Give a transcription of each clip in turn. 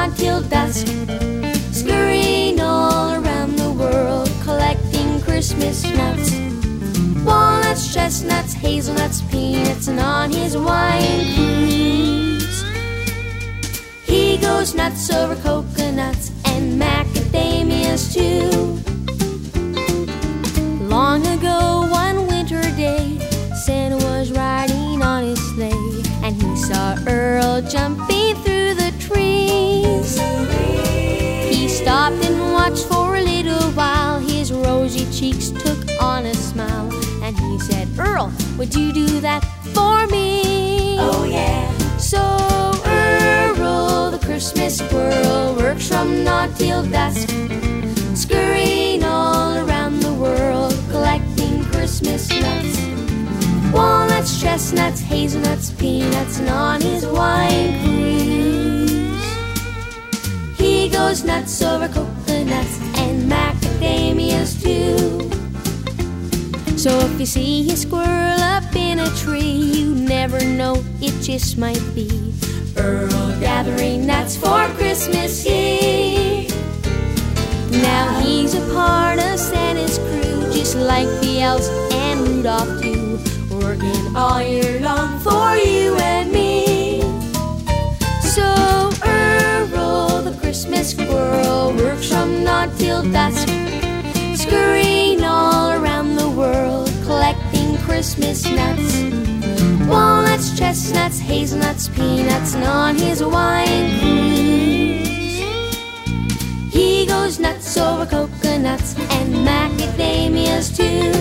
not till dusk, scurrying all around the world, collecting Christmas nuts. Walnuts, chestnuts, hazelnuts, peanuts, and on his wine cruise he goes nuts over coconuts and macadamias too. Long ago, one winter day, Santa was riding on his sleigh, and he saw Earl jumping through the trees. He stopped and watched for a little while. His rosy cheeks took on a smile, and he said, "Earl, would you do that for me?" Oh yeah. So Earl, the Christmas squirrel, works from dawn till dusk, scurrying all around the world, collecting Christmas nuts. Walnuts, chestnuts, hazelnuts, peanuts, and on his wine cruise he goes nuts over coconuts and macadamias too. So if you see a squirrel up in a tree, you never know, it just might be Earl gathering nuts for Christmas Eve. Now he's a part of Santa's crew, just like the elves and Rudolph too, working all year long for you and me. So Earl, the Christmas squirrel, works from dawn till dusk, scurrying all around the world, collecting Christmas nuts. Walnuts, chestnuts, hazelnuts, peanuts, and on his wine cruise he goes nuts over coconuts and macadamias too.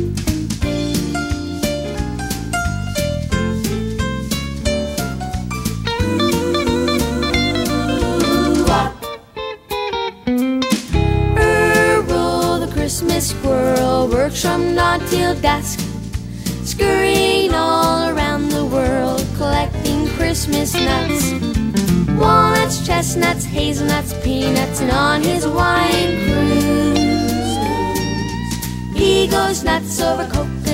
Earl, the Christmas squirrel, works from dawn till dusk, scurrying all around the world, collecting Christmas nuts. Walnuts, chestnuts, hazelnuts, peanuts, and on his wine cruise he goes nuts over coconuts